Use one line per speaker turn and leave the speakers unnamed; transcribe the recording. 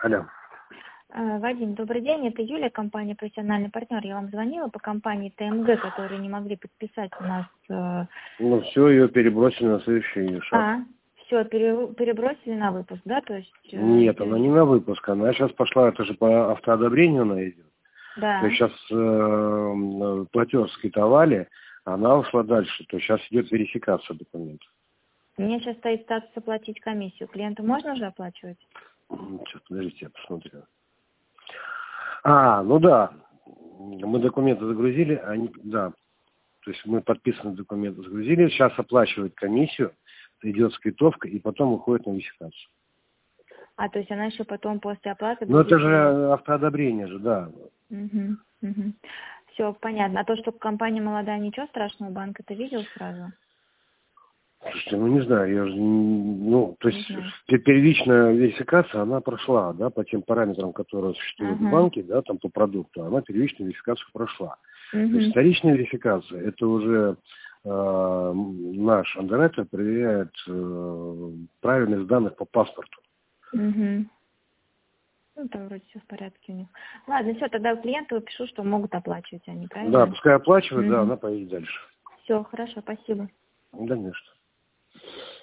Алло.
Вадим, добрый день. Это Юлия, компания «Профессиональный партнер». Я вам звонила по компании ТМГ, которые не могли подписать у нас...
Ну, все, ее перебросили на следующий шаг.
Все, перебросили на выпуск, да? То есть,
Нет, она не на выпуск. Она сейчас пошла, это же по автоодобрению она идет.
Да.
То есть сейчас платеж скитовали, она ушла дальше. То есть сейчас идет верификация документов.
У меня сейчас стоит статус оплатить комиссию. Клиенту можно уже оплачивать?
Сейчас, подождите, я посмотрю. Ну да. Мы документы загрузили, да. То есть мы подписанные документы загрузили, сейчас оплачивает комиссию, идет скриптовка и потом уходит на верификацию.
То есть она еще потом после оплаты...
Ну это же автоодобрение же, да.
Все, понятно. А то, что компания молодая, ничего страшного, банк это видел сразу?
Слушайте, не знаю, я же, то есть первичная верификация, она прошла, да, по тем параметрам, которые существуют в банке, да, там по продукту, она первичную верификацию прошла. То есть вторичная верификация, это уже наш андеррайтер проверяет правильность данных по паспорту.
Ну, там вроде все в порядке у них. Ладно, все, тогда клиенту пишу, что могут оплачивать они, правильно?
Да, пускай оплачивают, да, она поедет дальше.
Все, хорошо, спасибо.
Да, не что.